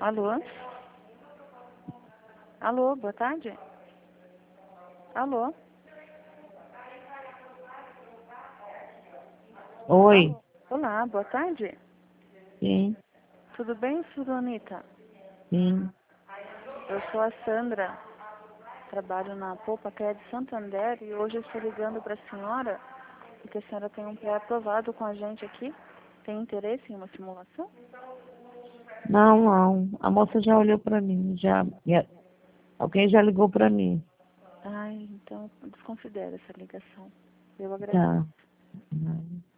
Alô? Alô, boa tarde? Alô? Oi. Alô? Olá, boa tarde. Sim, Tudo bem, Suronita? sim. Eu sou a Sandra, trabalho na Poupa que é de Santander e hoje eu estou ligando para a senhora porque a senhora tem um pré-aprovado com a gente aqui. Tem interesse em uma simulação? Não, não. A moça já olhou pra mim, alguém já ligou pra mim. Ai, então desconsidere essa ligação. Eu agradeço. Tá.